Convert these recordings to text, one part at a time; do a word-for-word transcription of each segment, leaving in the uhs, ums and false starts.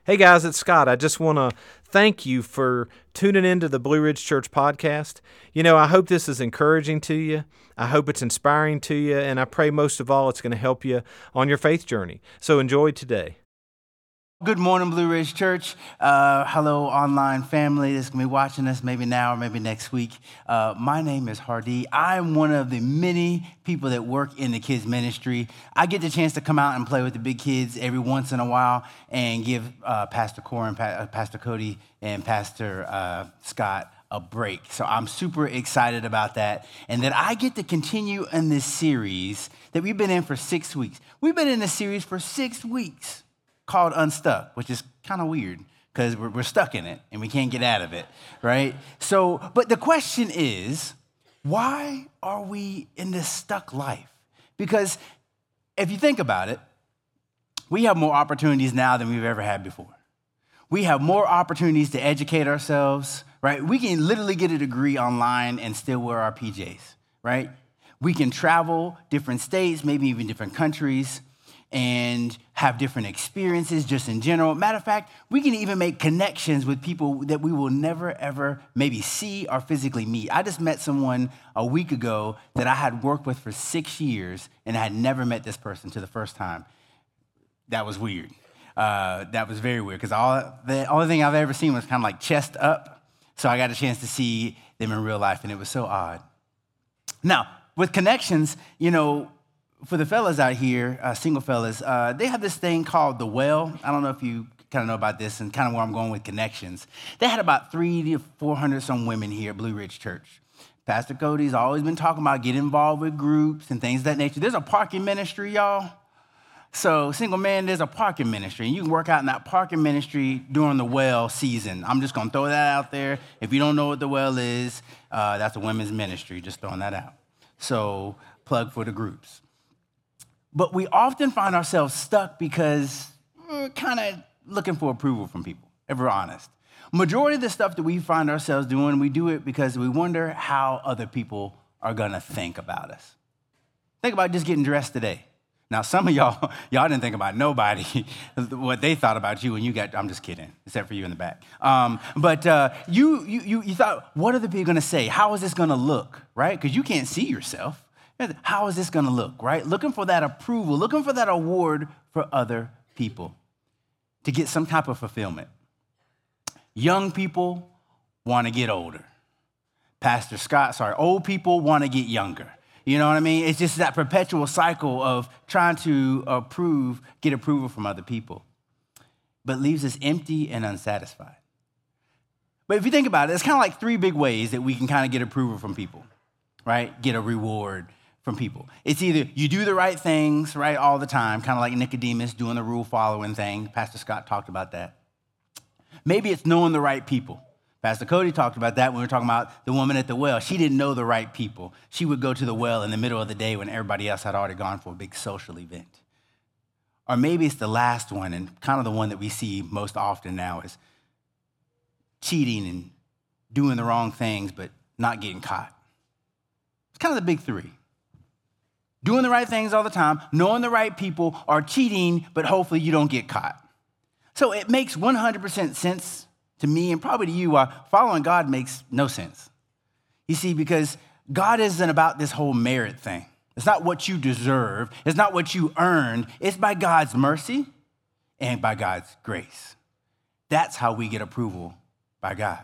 Hey guys, it's Scott. I just want to thank you for tuning into the Blue Ridge Church podcast. You know, I hope this is encouraging to you. I hope it's inspiring to you, and I pray most of all it's going to help you on your faith journey. So enjoy today. Good morning, Blue Ridge Church. Uh, hello, online family that's going to be watching us maybe now or maybe next week. Uh, my name is Hardy. I'm one of the many people that work in the kids ministry. I get the chance to come out and play with the big kids every once in a while and give uh, Pastor Corin, pa- uh, Pastor Cody, and Pastor uh, Scott a break. So I'm super excited about that, and that I get to continue in this series that we've been in for six weeks. We've been in this series for six weeks. Called Unstuck, which is kind of weird because we're, we're stuck in it and we can't get out of it, right? So, but the question is, why are we in this stuck life? Because if you think about it, we have more opportunities now than we've ever had before. We have more opportunities to educate ourselves, right? We can literally get a degree online and still wear our P Js, right? We can travel different states, maybe even different countries, and have different experiences just in general. Matter of fact, we can even make connections with people that we will never, ever maybe see or physically meet. I just met someone a week ago that I had worked with for six years, and I had never met this person to the first time. That was weird. Uh, that was very weird, because all the only thing I've ever seen was kind of like chest up, so I got a chance to see them in real life, and it was so odd. Now, with connections, you know, for the fellas out here, uh, single fellas, uh, they have this thing called The Well. I don't know if you kind of know about this and kind of where I'm going with connections. They had about three to four hundred some women here at Blue Ridge Church. Pastor Cody's always been talking about getting involved with groups and things of that nature. There's a parking ministry, y'all. So single man, there's a parking ministry, and you can work out in that parking ministry during the Well season. I'm just going to throw that out there. If you don't know what the Well is, uh, that's a women's ministry, just throwing that out. So plug for the groups. But we often find ourselves stuck because we're kind of looking for approval from people, if we're honest. Majority of the stuff that we find ourselves doing, we do it because we wonder how other people are going to think about us. Think about just getting dressed today. Now, some of y'all, y'all didn't think about nobody, what they thought about you when you got, I'm just kidding, except for you in the back. Um, but uh, you, you, you, you thought, what are the people going to say? How is this going to look, right? Because you can't see yourself. How is this going to look, right? Looking for that approval, looking for that award for other people to get some type of fulfillment. Young people want to get older. Pastor Scott, sorry, old people want to get younger. You know what I mean? It's just that perpetual cycle of trying to approve, get approval from other people, but leaves us empty and unsatisfied. But if you think about it, it's kind of like three big ways that we can kind of get approval from people, right? Get a reward from people. It's either you do the right things, right, all the time, kind of like Nicodemus doing the rule following thing. Pastor Scott talked about that. Maybe it's knowing the right people. Pastor Cody talked about that when we were talking about the woman at the well. She didn't know the right people. She would go to the well in the middle of the day when everybody else had already gone for a big social event. Or maybe it's the last one, and kind of the one that we see most often now is cheating and doing the wrong things but not getting caught. It's kind of the big three. Doing the right things all the time, knowing the right people, or cheating, but hopefully you don't get caught. So it makes one hundred percent sense to me, and probably to you, why following God makes no sense. You see, because God isn't about this whole merit thing. It's not what you deserve. It's not what you earned. It's by God's mercy and by God's grace. That's how we get approval by God.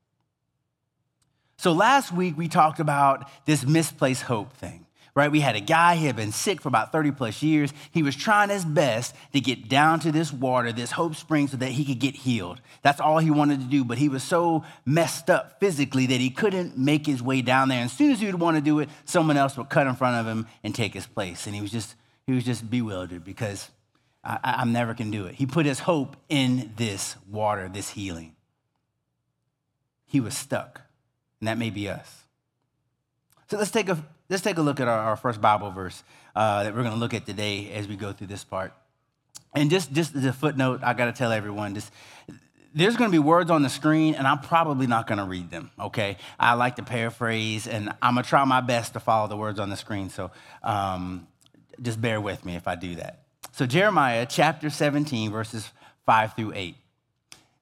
So last week, we talked about this misplaced hope thing. Right, we had a guy, he had been sick for about thirty plus years. He was trying his best to get down to this water, this hope spring, so that he could get healed. That's all he wanted to do, but he was so messed up physically that he couldn't make his way down there. And as soon as he would want to do it, someone else would cut in front of him and take his place. And he was just, he was just bewildered because I, I never can do it. He put his hope in this water, this healing. He was stuck, and that may be us. So let's take a let's take a look at our, our first Bible verse uh, that we're going to look at today as we go through this part. And just just as a footnote, I got to tell everyone this: there's going to be words on the screen, and I'm probably not going to read them. Okay, I like to paraphrase, and I'm going to try my best to follow the words on the screen. So um, just bear with me if I do that. So Jeremiah chapter seventeen, verses five through eight.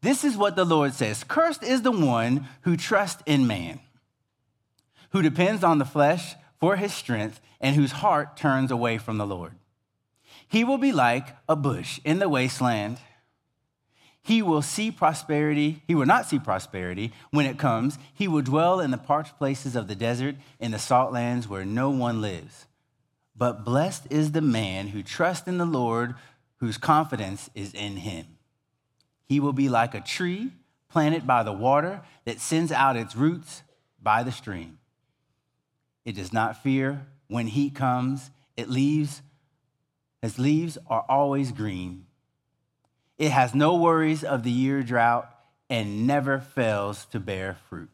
This is what the Lord says. Cursed is the one who trusts in man, who depends on the flesh for his strength, and whose heart turns away from the Lord. He will be like a bush in the wasteland. He will see prosperity. He will not see prosperity when it comes. He will dwell in the parched places of the desert, in the salt lands where no one lives. But blessed is the man who trusts in the Lord, whose confidence is in him. He will be like a tree planted by the water that sends out its roots by the stream. It does not fear when heat comes. It leaves, its leaves are always green. It has no worries of the year drought and never fails to bear fruit.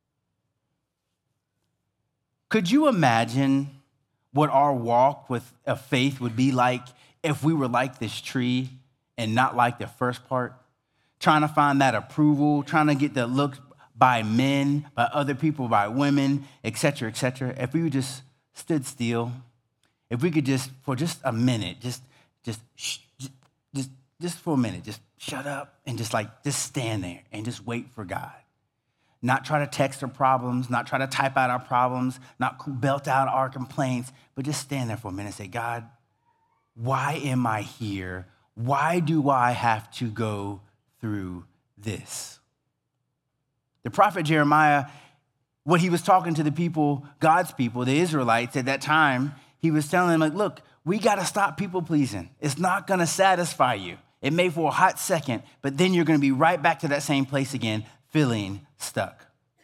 Could you imagine what our walk with a faith would be like if we were like this tree and not like the first part? Trying to find that approval, trying to get the look by men, by other people, by women, et cetera, et cetera. If we just stood still, if we could just, for just a minute, just, just, shh, just, just, just for a minute, just shut up and just like, just stand there and just wait for God. Not try to text our problems, not try to type out our problems, not belt out our complaints, but just stand there for a minute and say, God, why am I here? Why do I have to go through this? The prophet Jeremiah, what he was talking to the people, God's people, the Israelites at that time, he was telling them, like, look, we got to stop people pleasing. It's not going to satisfy you. It may for a hot second, but then you're going to be right back to that same place again, feeling stuck.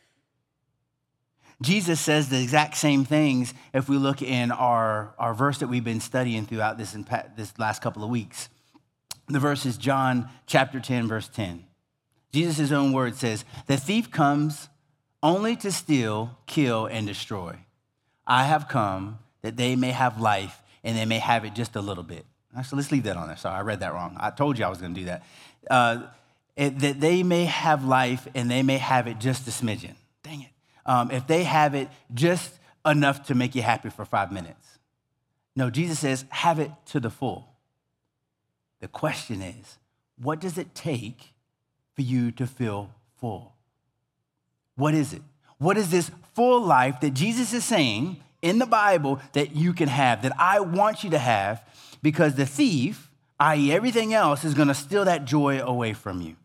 Jesus says the exact same things if we look in our, our verse that we've been studying throughout this, this last couple of weeks. The verse is John chapter ten, verse ten. Jesus' own word says, the thief comes only to steal, kill, and destroy. I have come that they may have life and they may have it just a little bit. Actually, let's leave that on there. Sorry, I read that wrong. I told you I was going to do that. Uh, it, that they may have life and they may have it just a smidgen. Dang it. Um, if they have it just enough to make you happy for five minutes. No, Jesus says, have it to the full. The question is, what does it take for you to feel full? What is it? What is this full life that Jesus is saying in the Bible that you can have, that I want you to have, because the thief, that is everything else, is going to steal that joy away from you.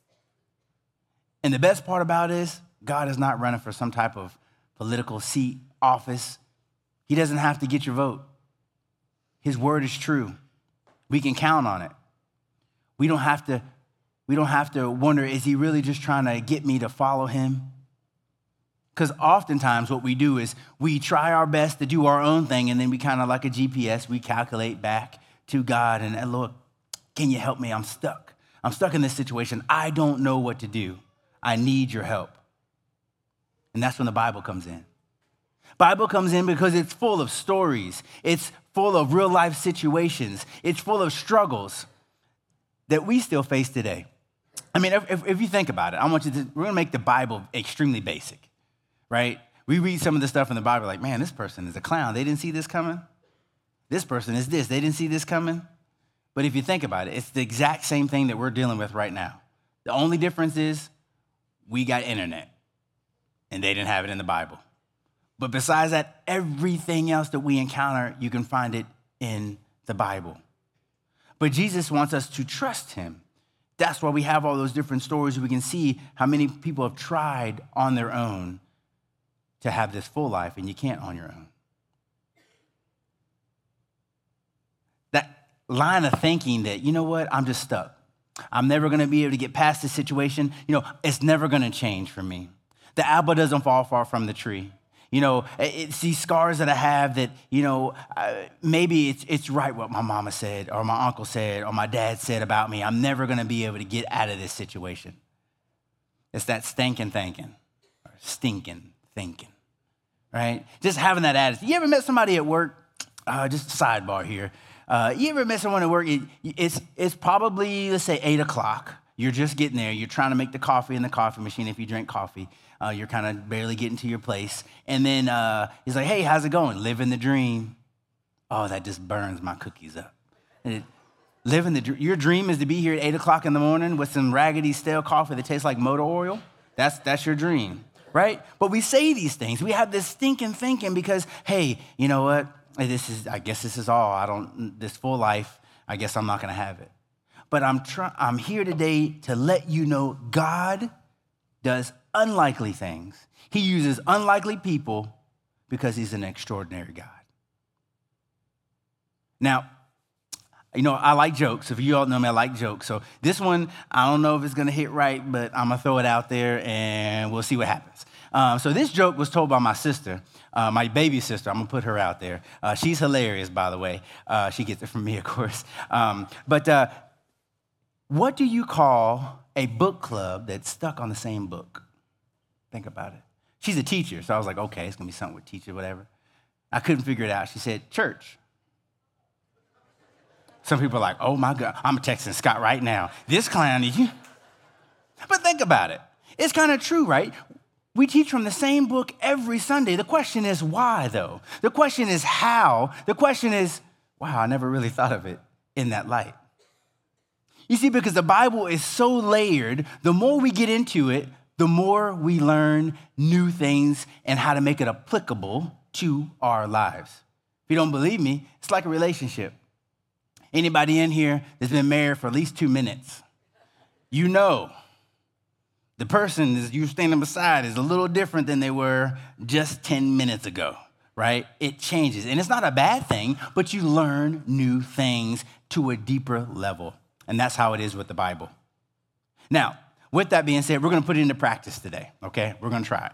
And the best part about it is, God is not running for some type of political seat, office. He doesn't have to get your vote. His word is true. We can count on it. We don't have to, we don't have to wonder, is he really just trying to get me to follow him? Because oftentimes what we do is we try our best to do our own thing, and then we kind of like a G P S, we calculate back to God and, Lord, can you help me? I'm stuck. I'm stuck in this situation. I don't know what to do. I need your help. And that's when the Bible comes in. Bible comes in because it's full of stories. It's full of real life situations. It's full of struggles that we still face today. I mean, if, if, if you think about it, I want you to, we're going to make the Bible extremely basic, right? We read some of the stuff in the Bible like, man, this person is a clown. They didn't see this coming. This person is this. They didn't see this coming. But if you think about it, it's the exact same thing that we're dealing with right now. The only difference is we got internet and they didn't have it in the Bible. But besides that, everything else that we encounter, you can find it in the Bible. But Jesus wants us to trust him. That's why we have all those different stories. We can see how many people have tried on their own to have this full life, and you can't on your own. That line of thinking that, you know what, I'm just stuck. I'm never going to be able to get past this situation. You know, it's never going to change for me. The apple doesn't fall far from the tree. You know, it's these scars that I have that, you know, uh, maybe it's it's right what my mama said or my uncle said or my dad said about me. I'm never going to be able to get out of this situation. It's that stinking thinking or stinking thinking, right? Just having that attitude. You ever met somebody at work? Uh, just a sidebar here. Uh, you ever met someone at work? It, it's, it's probably, let's say, eight o'clock. You're just getting there. You're trying to make the coffee in the coffee machine if you drink coffee. Uh, you're kind of barely getting to your place. And then uh, he's like, hey, how's it going? Living the dream. Oh, that just burns my cookies up. And it, Living the, your dream is to be here at eight o'clock in the morning with some raggedy stale coffee that tastes like motor oil. That's, that's your dream, right? But we say these things. We have this stinking thinking because, hey, you know what? This is, I guess this is all. I don't, this full life, I guess I'm not going to have it. But I'm try, I'm here today to let you know God does unlikely things. He uses unlikely people because he's an extraordinary God. Now, you know, I like jokes. If you all know me, I like jokes. So this one, I don't know if it's going to hit right, but I'm going to throw it out there and we'll see what happens. Um, so this joke was told by my sister, uh, my baby sister. I'm going to put her out there. Uh, she's hilarious, by the way. Uh, she gets it from me, of course. Um, but uh, what do you call a book club that's stuck on the same book? Think about it. She's a teacher, so I was like, okay, it's going to be something with teacher, whatever. I couldn't figure it out. She said, church. Some people are like, oh, my God, I'm texting Scott right now. This clown, you. But think about it. It's kind of true, right? We teach from the same book every Sunday. The question is why, though? The question is how? The question is, wow, I never really thought of it in that light. You see, because the Bible is so layered, the more we get into it, the more we learn new things and how to make it applicable to our lives. If you don't believe me, it's like a relationship. Anybody in here that's been married for at least two minutes, you know the person that you're standing beside is a little different than they were just ten minutes ago, right? It changes. And it's not a bad thing, but you learn new things to a deeper level. And that's how it is with the Bible. Now, with that being said, we're going to put it into practice today, okay? We're going to try it.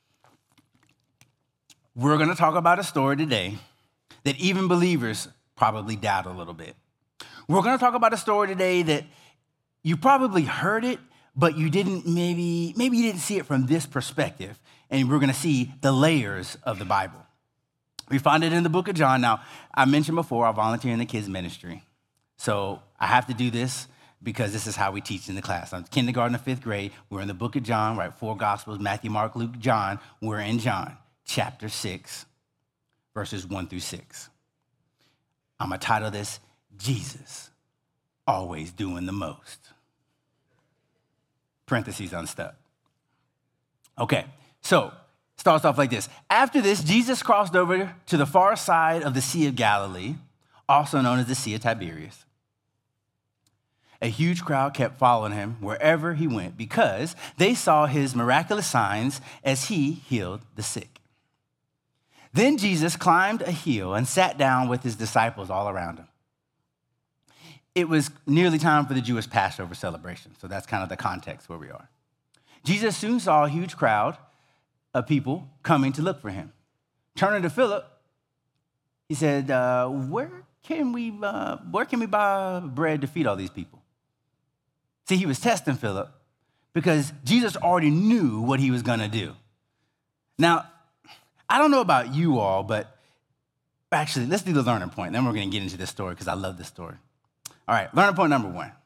We're going to talk about a story today that even believers probably doubt a little bit. We're going to talk about a story today that you probably heard it, but you didn't maybe, maybe you didn't see it from this perspective. And we're going to see the layers of the Bible. We find it in the book of John. Now, I mentioned before, I volunteer in the kids ministry. So I have to do this because this is how we teach in the class. I'm kindergarten and fifth grade. We're in the book of John, right? Four Gospels, Matthew, Mark, Luke, John. We're in John, chapter six, verses one through six. I'm going to title this, Jesus, Always Doing the Most. Parentheses unstuck. Okay, so starts off like this. After this, Jesus crossed over to the far side of the Sea of Galilee, also known as the Sea of Tiberias. A huge crowd kept following him wherever he went because they saw his miraculous signs as he healed the sick. Then Jesus climbed a hill and sat down with his disciples all around him. It was nearly time for the Jewish Passover celebration, so that's kind of the context where we are. Jesus soon saw a huge crowd of people coming to look for him. Turning to Philip, he said, uh, where can we uh, where can we buy bread to feed all these people? See, he was testing Philip because Jesus already knew what he was going to do. Now, I don't know about you all, but actually, let's do the learning point. Then we're going to get into this story because I love this story. All right, learning point number one.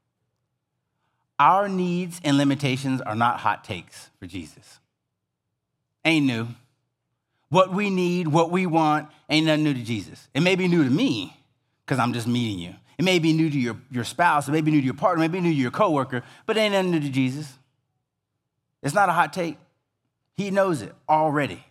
Our needs and limitations are not hot takes for Jesus. Ain't new. What we need, what we want, ain't nothing new to Jesus. It may be new to me because I'm just meeting you. It may be new to your, your spouse. It may be new to your partner. It may be new to your coworker, but it ain't nothing new to Jesus. It's not a hot take. He knows it already.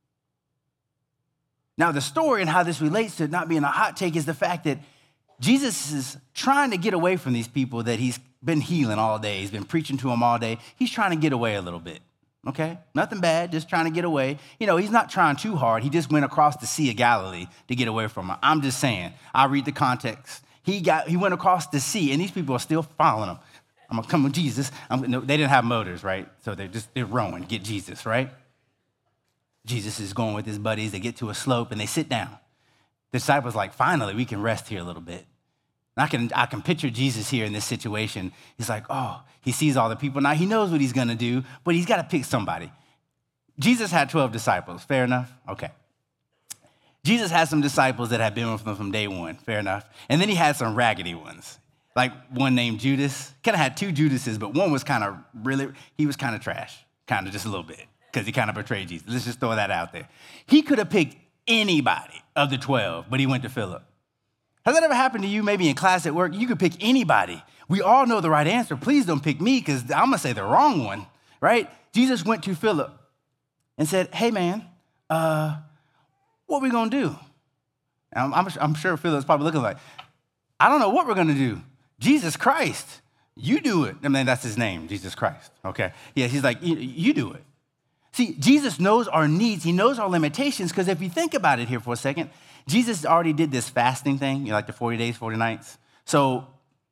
Now, the story and how this relates to it not being a hot take is the fact that Jesus is trying to get away from these people that he's been healing all day. He's been preaching to them all day. He's trying to get away a little bit, okay? Nothing bad, just trying to get away. You know, he's not trying too hard. He just went across the Sea of Galilee to get away from them. I'm just saying, I read the context. He got, he went across the sea, and these people are still following him. I'm going to come with Jesus. I'm, no, they didn't have motors, right? So they're just, they're rowing to get Jesus, right? Jesus is going with his buddies. They get to a slope, and they sit down. The disciples are like, finally, we can rest here a little bit. And I can, I can picture Jesus here in this situation. He's like, oh, he sees all the people. Now, he knows what he's going to do, but he's got to pick somebody. Jesus had twelve disciples. Fair enough? Okay. Jesus had some disciples that had been with him from day one. Fair enough. And then he had some raggedy ones, like one named Judas. Kind of had two Judases, but one was kind of really, he was kind of trash, kind of just a little bit, because he kind of betrayed Jesus. Let's just throw that out there. He could have picked anybody of the twelve, but he went to Philip. Has that ever happened to you, maybe in class at work? You could pick anybody. We all know the right answer. Please don't pick me because I'm going to say the wrong one, right? Jesus went to Philip and said, hey, man, uh, what are we going to do? I'm, I'm, I'm sure Philip's probably looking like, I don't know what we're going to do. Jesus Christ, you do it. I mean, that's his name, Jesus Christ, okay? Yeah, he's like, you, you do it. See, Jesus knows our needs. He knows our limitations because if you think about it here for a second, Jesus already did this fasting thing, you know, like the forty days, forty nights. So,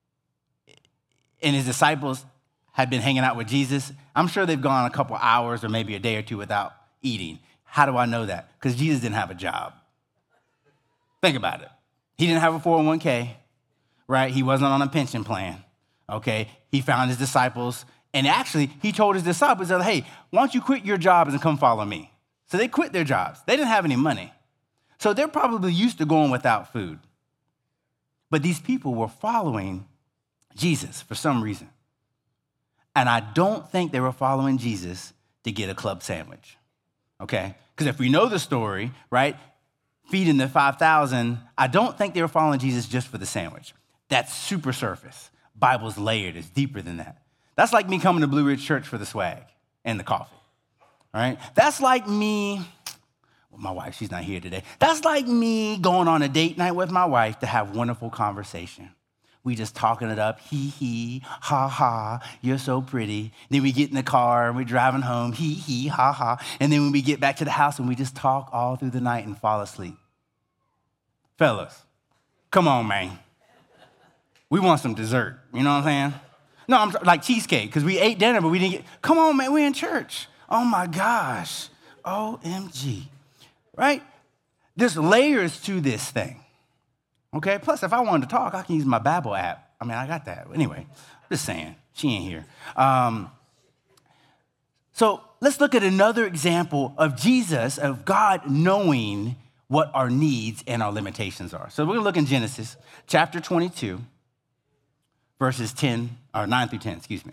and his disciples had been hanging out with Jesus. I'm sure they've gone a couple hours or maybe a day or two without eating. How do I know that? Because Jesus didn't have a job. Think about it. He didn't have a four oh one k, right? He wasn't on a pension plan, okay? He found his disciples. And actually, he told his disciples, hey, why don't you quit your jobs and come follow me? So they quit their jobs. They didn't have any money. So they're probably used to going without food. But these people were following Jesus for some reason. And I don't think they were following Jesus to get a club sandwich, okay? Because if we know the story, right, feeding the five thousand, I don't think they were following Jesus just for the sandwich. That's super surface. Bible's layered. It's deeper than that. That's like me coming to Blue Ridge Church for the swag and the coffee, all right? That's like me, well, my wife, she's not here today. That's like me going on a date night with my wife to have wonderful conversation. We just talking it up, hee hee, ha ha, you're so pretty. Then we get in the car and we're driving home, hee hee, ha ha. And then when we get back to the house and we just talk all through the night and fall asleep. Fellas, come on, man. We want some dessert, you know what I'm saying? No, I'm like cheesecake, because we ate dinner, but we didn't get, come on, man, we're in church. Oh my gosh, O M G, right? There's layers to this thing, okay? Plus, if I wanted to talk, I can use my Babbel app. I mean, I got that. Anyway, just saying, she ain't here. Um, so let's look at another example of Jesus, of God knowing what our needs and our limitations are. So we're gonna look in Genesis chapter twenty-two, verses ten, or nine through ten, excuse me.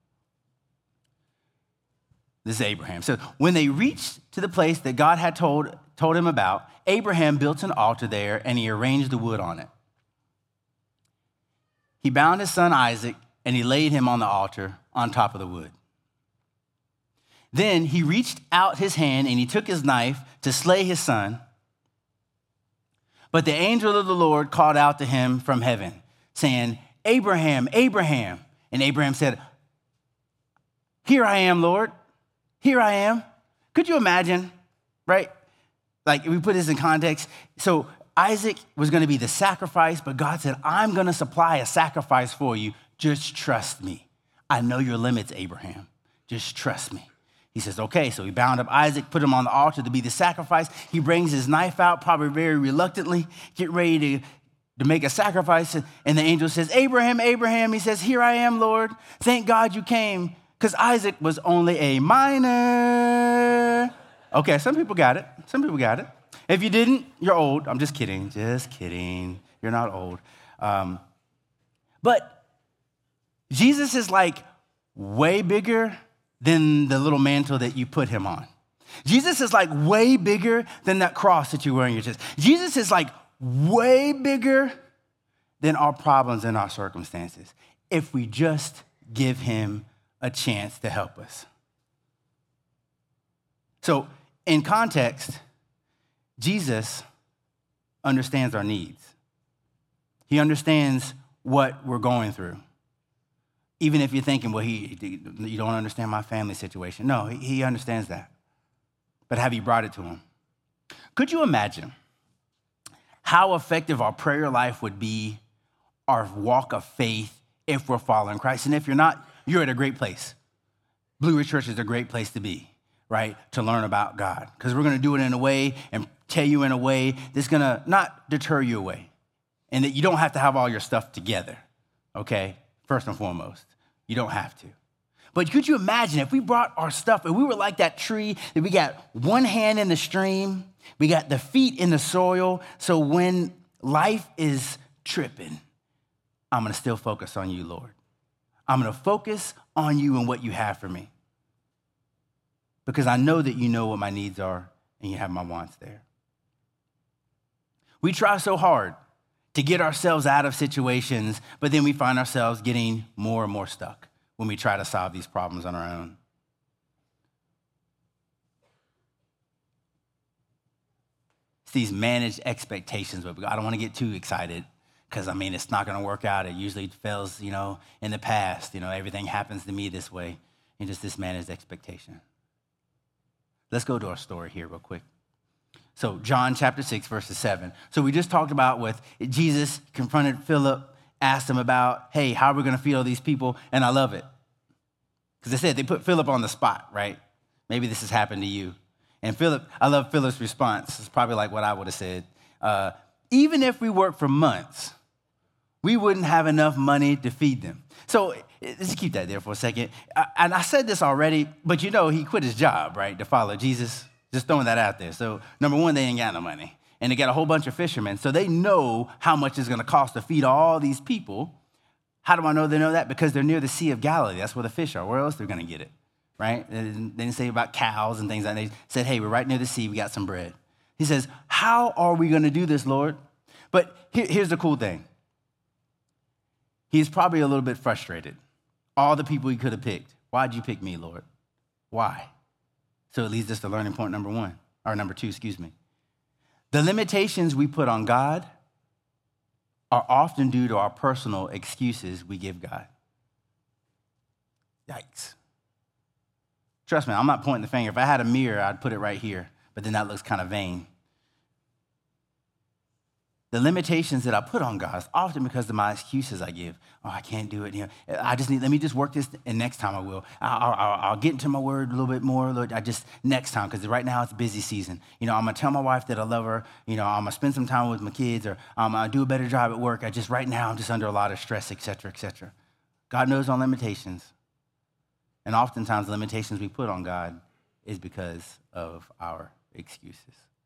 This is Abraham. So when they reached to the place that God had told, told him about, Abraham built an altar there and he arranged the wood on it. He bound his son Isaac and he laid him on the altar on top of the wood. Then he reached out his hand and he took his knife to slay his son. But the angel of the Lord called out to him from heaven, saying, Abraham, Abraham. And Abraham said, here I am, Lord. Here I am. Could you imagine, right? Like, if we put this in context. So Isaac was going to be the sacrifice, but God said, I'm going to supply a sacrifice for you. Just trust me. I know your limits, Abraham. Just trust me. He says, okay. So he bound up Isaac, put him on the altar to be the sacrifice. He brings his knife out, probably very reluctantly, get ready to to make a sacrifice. And the angel says, Abraham, Abraham. He says, here I am, Lord. Thank God you came, because Isaac was only a minor. Okay, some people got it. Some people got it. If you didn't, you're old. I'm just kidding. Just kidding. You're not old. Um, but Jesus is like way bigger than the little mantle that you put him on. Jesus is like way bigger than that cross that you wear on your chest. Jesus is like way bigger than our problems and our circumstances if we just give him a chance to help us. So in context, Jesus understands our needs. He understands what we're going through. Even if you're thinking, well, he, you don't understand my family situation. No, he, he understands that. But have you brought it to him? Could you imagine how effective our prayer life would be, our walk of faith, if we're following Christ? And if you're not, you're at a great place. Blue Ridge Church is a great place to be, right? To learn about God. Because we're going to do it in a way and tell you in a way that's going to not deter you away. And that you don't have to have all your stuff together, okay? First and foremost, you don't have to. But could you imagine if we brought our stuff and we were like that tree that we got one hand in the stream, we got the feet in the soil, so when life is tripping, I'm going to still focus on you, Lord. I'm going to focus on you and what you have for me. Because I know that you know what my needs are and you have my wants there. We try so hard to get ourselves out of situations, but then we find ourselves getting more and more stuck when we try to solve these problems on our own. It's these managed expectations. But I don't want to get too excited because, I mean, it's not going to work out. It usually fails, you know, in the past. You know, everything happens to me this way. And just this managed expectation. Let's go to our story here real quick. So John chapter six, verses seven. So we just talked about with Jesus confronted Philip, asked him about, hey, how are we going to feed all these people? And I love it. Because they said they put Philip on the spot, right? Maybe this has happened to you. And Philip, I love Philip's response. It's probably like what I would have said. Uh, even if we worked for months, we wouldn't have enough money to feed them. So let's keep that there for a second. I, and I said this already, but you know, he quit his job, right, to follow Jesus. Just throwing that out there. So number one, they ain't got no money. And they got a whole bunch of fishermen. So they know how much it's going to cost to feed all these people. How do I know they know that? Because they're near the Sea of Galilee. That's where the fish are. Where else they're going to get it, right? They didn't, they didn't say about cows and things like that. They said, hey, we're right near the sea. We got some bread. He says, how are we going to do this, Lord? But here, here's the cool thing. He's probably a little bit frustrated. All the people he could have picked. Why'd you pick me, Lord? Why? So it leads us to learning point number one, or number two, excuse me. The limitations we put on God are often due to our personal excuses we give God. Yikes. Trust me, I'm not pointing the finger. If I had a mirror, I'd put it right here, but then that looks kind of vain. The limitations that I put on God is often because of my excuses I give. Oh, I can't do it. You know, I just need, let me just work this, and next time I will. I'll, I'll, I'll get into my word a little bit more. Lord, I just, next time, because right now it's busy season. You know, I'm going to tell my wife that I love her. You know, I'm going to spend some time with my kids, or I'm going to do a better job at work. I just, right now, I'm just under a lot of stress, et cetera, et cetera. God knows our limitations. And oftentimes the limitations we put on God is because of our excuses.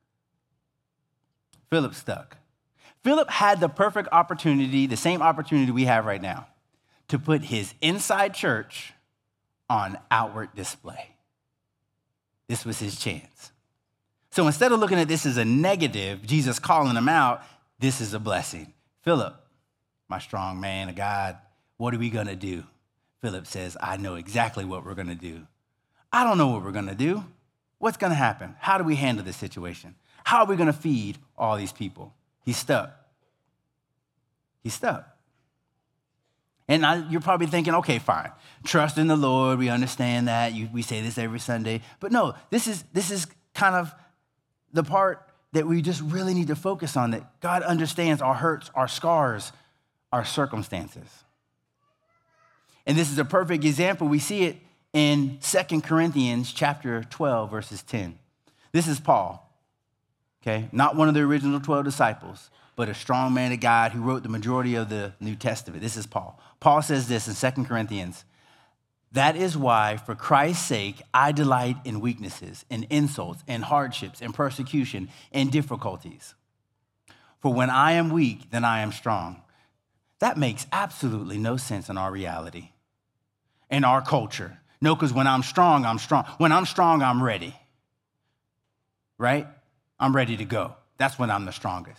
Philip stuck. Philip had the perfect opportunity, the same opportunity we have right now, to put his inside church on outward display. This was his chance. So instead of looking at this as a negative, Jesus calling him out, this is a blessing. Philip, my strong man of God, what are we going to do? Philip says, I know exactly what we're going to do. I don't know what we're going to do. What's going to happen? How do we handle this situation? How are we going to feed all these people? He's stuck. He's stuck. And I, you're probably thinking, okay, fine. Trust in the Lord. We understand that. You, we say this every Sunday. But no, this is, this is kind of the part that we just really need to focus on, that God understands our hurts, our scars, our circumstances. And this is a perfect example. We see it in Second Corinthians chapter twelve, verses ten. This is Paul. Okay, not one of the original twelve disciples, but a strong man of God who wrote the majority of the New Testament. This is Paul. Paul says this in Second Corinthians. That is why, for Christ's sake, I delight in weaknesses, in insults, in hardships, in persecution, in difficulties. For when I am weak, then I am strong. That makes absolutely no sense in our reality, in our culture. No, because when I'm strong, I'm strong. When I'm strong, I'm ready. Right? I'm ready to go. That's when I'm the strongest.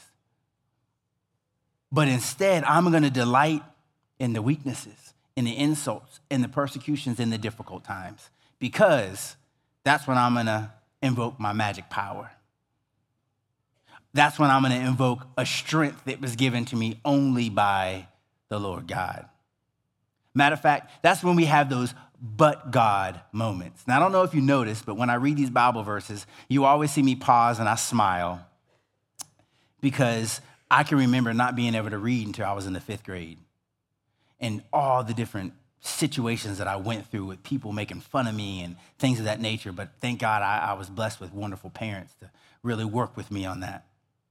But instead, I'm going to delight in the weaknesses, in the insults, in the persecutions, in the difficult times, because that's when I'm going to invoke my magic power. That's when I'm going to invoke a strength that was given to me only by the Lord God. Matter of fact, that's when we have those but God moments. Now, I don't know if you noticed, but when I read these Bible verses, you always see me pause and I smile, because I can remember not being able to read until I was in the fifth grade, and all the different situations that I went through with people making fun of me and things of that nature. But thank God I, I was blessed with wonderful parents to really work with me on that.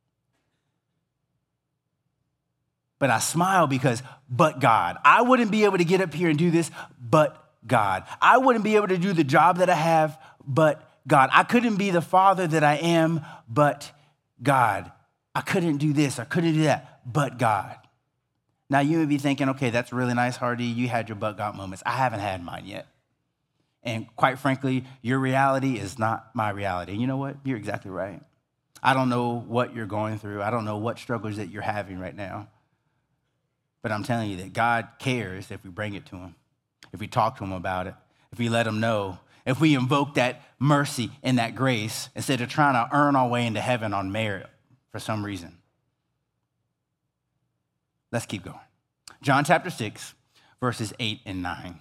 But I smile because, but God. I wouldn't be able to get up here and do this, but God. I wouldn't be able to do the job that I have, but God. I couldn't be the father that I am, but God. I couldn't do this, I couldn't do that, but God. Now you may be thinking, okay, that's really nice, Hardy. You had your but God moments. I haven't had mine yet. And quite frankly, your reality is not my reality. And you know what? You're exactly right. I don't know what you're going through. I don't know what struggles that you're having right now. But I'm telling you that God cares if we bring it to him, if we talk to him about it, if we let him know, if we invoke that mercy and that grace instead of trying to earn our way into heaven on merit for some reason. Let's keep going. John chapter six, verses eight and nine.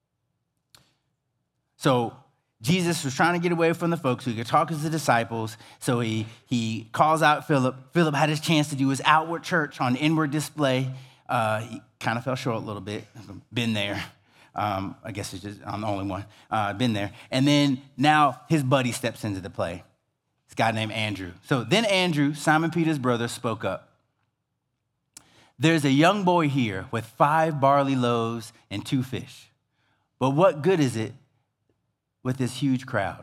So Jesus was trying to get away from the folks so he could talk to the disciples. So he, he calls out Philip. Philip had his chance to do his outward church on inward display. Uh, he kind of fell short a little bit. Been there. Um, I guess it's just, I'm the only one. Uh, been there. And then now his buddy steps into the play. This guy named Andrew. So then Andrew, Simon Peter's brother, spoke up. There's a young boy here with five barley loaves and two fish. But what good is it with this huge crowd?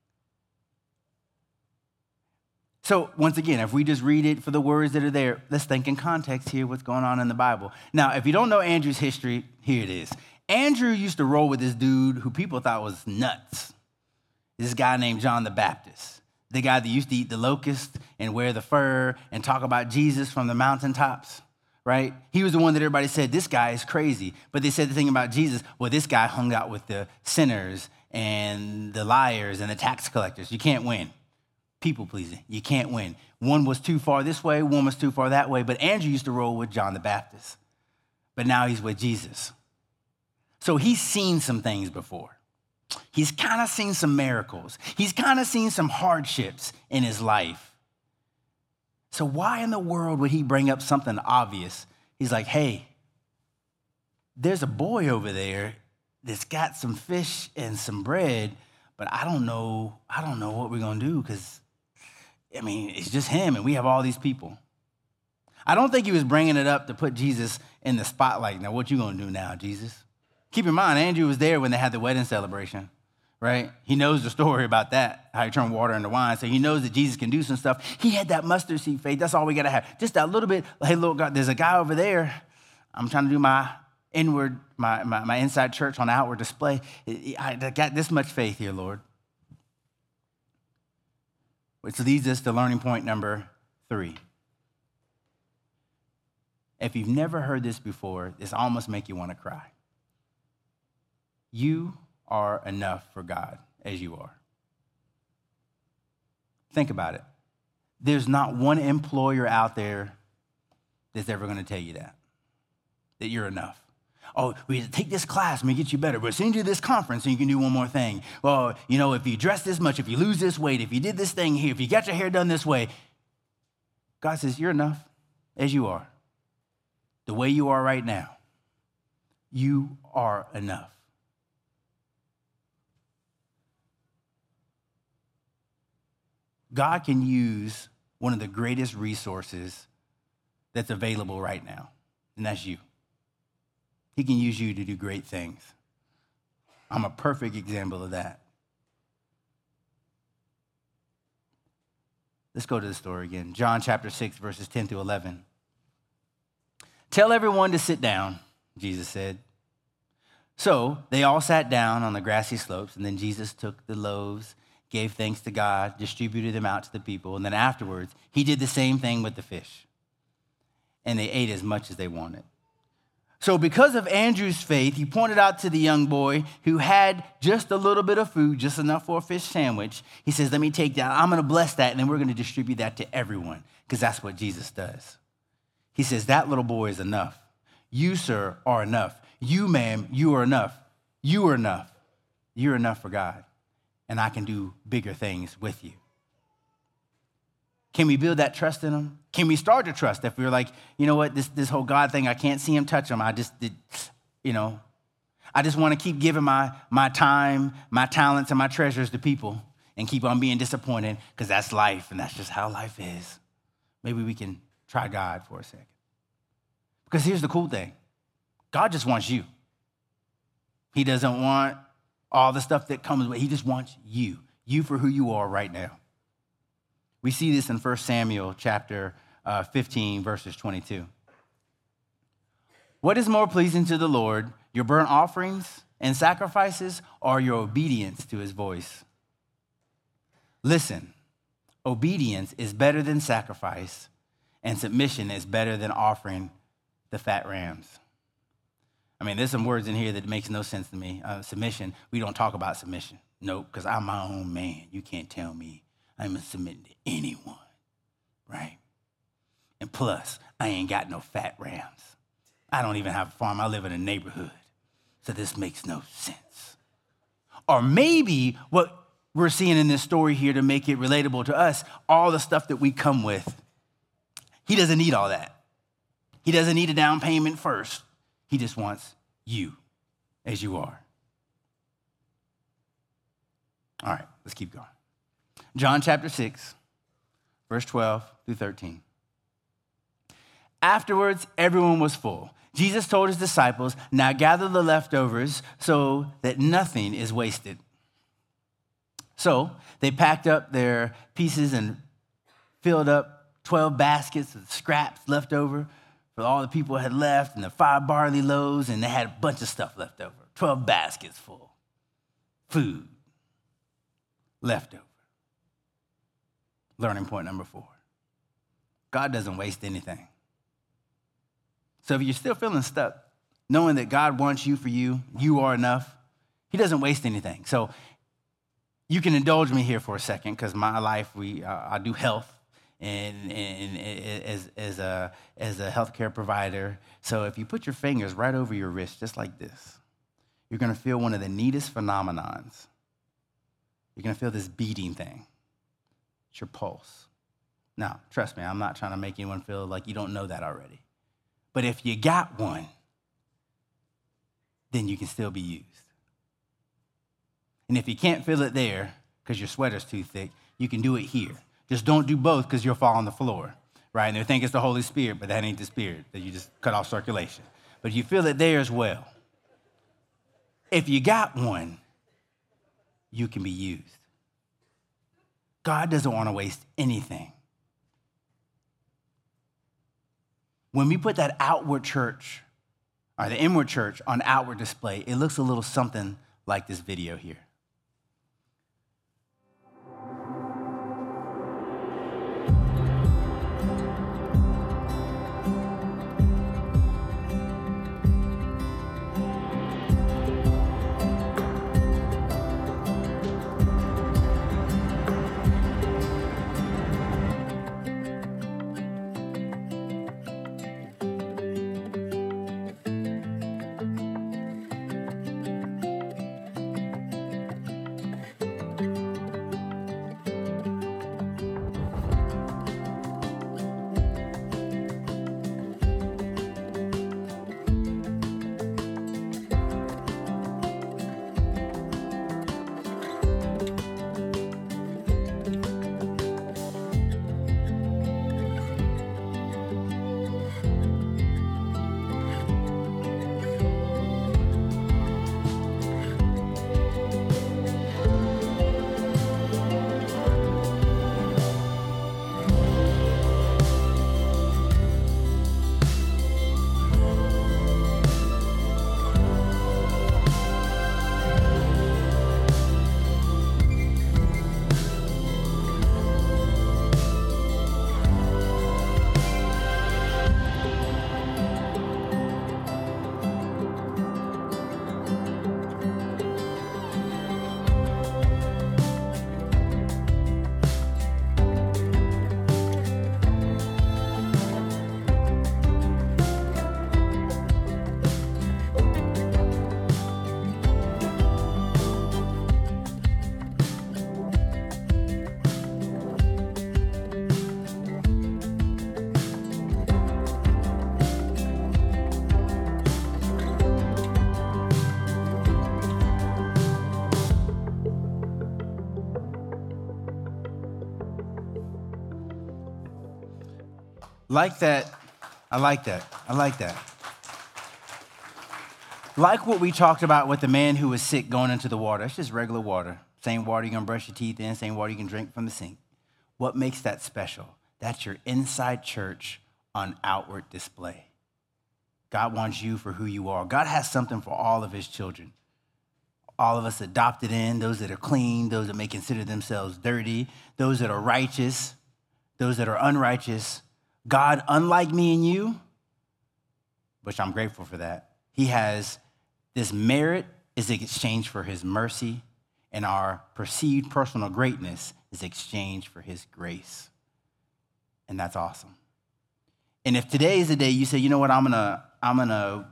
So once again, if we just read it for the words that are there, let's think in context here what's going on in the Bible. Now, if you don't know Andrew's history, here it is. Andrew used to roll with this dude who people thought was nuts. This guy named John the Baptist, the guy that used to eat the locust and wear the fur and talk about Jesus from the mountaintops, right? He was the one that everybody said, this guy is crazy. But they said the thing about Jesus, well, this guy hung out with the sinners and the liars and the tax collectors. You can't win. People pleasing. You can't win. One was too far this way, one was too far that way. But Andrew used to roll with John the Baptist. But now he's with Jesus. So he's seen some things before. He's kind of seen some miracles. He's kind of seen some hardships in his life. So why in the world would he bring up something obvious? He's like, hey, there's a boy over there that's got some fish and some bread, but I don't know, I don't know what we're going to do because, I mean, it's just him and we have all these people. I don't think he was bringing it up to put Jesus in the spotlight. Now, what you going to do now, Jesus? Keep in mind, Andrew was there when they had the wedding celebration, right? He knows the story about that, how he turned water into wine. So he knows that Jesus can do some stuff. He had that mustard seed faith. That's all we got to have. Just that little bit. Hey, look, God, there's a guy over there. I'm trying to do my inward, my, my, my inside church on outward display. I got this much faith here, Lord. Which leads us to learning point number three. If you've never heard this before, this almost make you want to cry. You are enough for God as you are. Think about it. There's not one employer out there that's ever going to tell you that, that you're enough. Oh, we take this class and we get you better. We'll send you to this conference and you can do one more thing. Well, you know, if you dress this much, if you lose this weight, if you did this thing here, if you got your hair done this way, God says, you're enough as you are. The way you are right now, you are enough. God can use one of the greatest resources that's available right now, and that's you. He can use you to do great things. I'm a perfect example of that. Let's go to the story again. John chapter six, verses ten through eleven. Tell everyone to sit down, Jesus said. So they all sat down on the grassy slopes, and then Jesus took the loaves, gave thanks to God, distributed them out to the people, and then afterwards, he did the same thing with the fish. And they ate as much as they wanted. So because of Andrew's faith, he pointed out to the young boy who had just a little bit of food, just enough for a fish sandwich. He says, let me take that. I'm going to bless that, and then we're going to distribute that to everyone, because that's what Jesus does. He says, that little boy is enough. You, sir, are enough. You, ma'am, you are enough. You are enough. You're enough for God, and I can do bigger things with you. Can we build that trust in him? Can we start to trust if we're like, you know what, this, this whole God thing, I can't see him touch him. I just did, you know, I just want to keep giving my, my time, my talents, and my treasures to people and keep on being disappointed because that's life and that's just how life is. Maybe we can try God for a second. Because here's the cool thing. God just wants you. He doesn't want all the stuff that comes with it. He just wants you, you for who you are right now. We see this in First Samuel chapter uh, fifteen, verses twenty-two. What is more pleasing to the Lord, your burnt offerings and sacrifices, or your obedience to his voice? Listen, obedience is better than sacrifice, and submission is better than offering the fat rams. I mean, there's some words in here that makes no sense to me. Uh, submission, we don't talk about submission. Nope, because I'm my own man. You can't tell me I'm submitting to anyone, right? And plus, I ain't got no fat rams. I don't even have a farm. I live in a neighborhood. So this makes no sense. Or maybe what we're seeing in this story here to make it relatable to us, all the stuff that we come with. He doesn't need all that. He doesn't need a down payment first. He just wants you as you are. All right, let's keep going. John chapter six, verse twelve through thirteen. Afterwards, everyone was full. Jesus told his disciples, now gather the leftovers so that nothing is wasted. So they packed up their pieces and filled up twelve baskets of scraps left over for all the people had left, and the five barley loaves, and they had a bunch of stuff left over. twelve baskets full. Food left over. Learning point number four. God doesn't waste anything. So if you're still feeling stuck, knowing that God wants you for you, you are enough, he doesn't waste anything. So you can indulge me here for a second, because my life, we uh, I do health and, and, and as, as, a, as a healthcare provider. So if you put your fingers right over your wrist, just like this, you're going to feel one of the neatest phenomenons. You're going to feel this beating thing. It's your pulse. Now, trust me, I'm not trying to make anyone feel like you don't know that already. But if you got one, then you can still be used. And if you can't feel it there because your sweater's too thick, you can do it here. Just don't do both because you'll fall on the floor, right? And they think it's the Holy Spirit, but that ain't the Spirit, that you just cut off circulation. But you feel it there as well. If you got one, you can be used. God doesn't want to waste anything. When we put that outward church, or the inward church, on outward display, it looks a little something like this video here. Like that. I like that. I like that. Like what we talked about with the man who was sick going into the water. It's just regular water. Same water you're going to brush your teeth in, same water you can drink from the sink. What makes that special? That's your inside church on outward display. God wants you for who you are. God has something for all of his children. all of us adopted in, those that are clean, those that may consider themselves dirty, those that are righteous, those that are unrighteous. God, unlike me and you, which I'm grateful for that, he has this merit is exchanged for his mercy, and our perceived personal greatness is exchanged for his grace. And that's awesome. And if today is the day you say, you know what, I'm gonna, I'm gonna,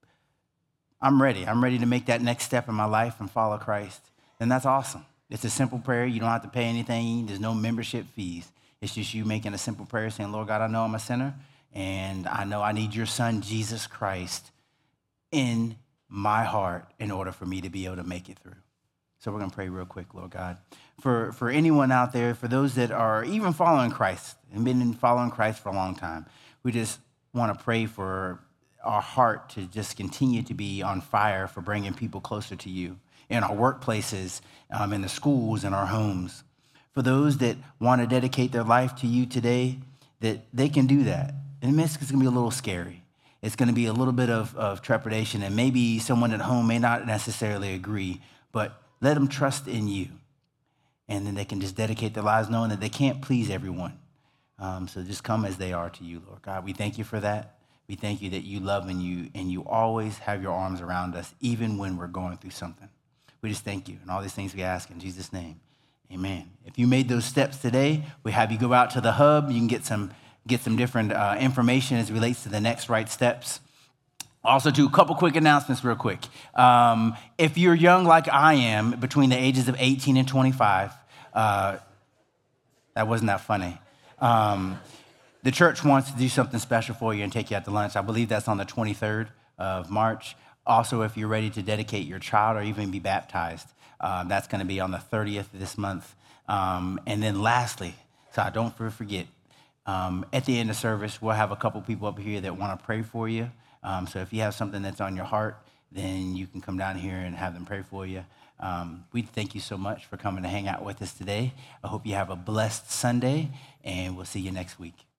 I'm ready. I'm ready to make that next step in my life and follow Christ, then that's awesome. It's a simple prayer. You don't have to pay anything. There's no membership fees. It's just you making a simple prayer saying, Lord God, I know I'm a sinner, and I know I need your son, Jesus Christ, in my heart in order for me to be able to make it through. So we're going to pray real quick, Lord God. For, for anyone out there, for those that are even following Christ and been following Christ for a long time, we just want to pray for our heart to just continue to be on fire for bringing people closer to you in our workplaces, um, in the schools, in our homes. For those that want to dedicate their life to you today, that they can do that. And it's going to be a little scary. It's going to be a little bit of, of trepidation, and maybe someone at home may not necessarily agree, but let them trust in you. And then they can just dedicate their lives knowing that they can't please everyone. Um, so just come as they are to you, Lord God. We thank you for that. We thank you that you love and you, and you always have your arms around us, even when we're going through something. We just thank you. And all these things we ask in Jesus' name, amen. If you made those steps today, we have you go out to the hub. You can get some get some different uh, information as it relates to the next right steps. Also, do a couple quick announcements real quick. Um, if you're young like I am, between the ages of eighteen and twenty-five, uh, that wasn't that funny. Um, the church wants to do something special for you and take you out to lunch. I believe that's on the twenty-third of March. Also, if you're ready to dedicate your child or even be baptized, uh, that's going to be on the thirtieth of this month. Um, and then lastly, so I don't forget, um, at the end of service, we'll have a couple people up here that want to pray for you. Um, so if you have something that's on your heart, then you can come down here and have them pray for you. Um, we thank you so much for coming to hang out with us today. I hope you have a blessed Sunday, and we'll see you next week.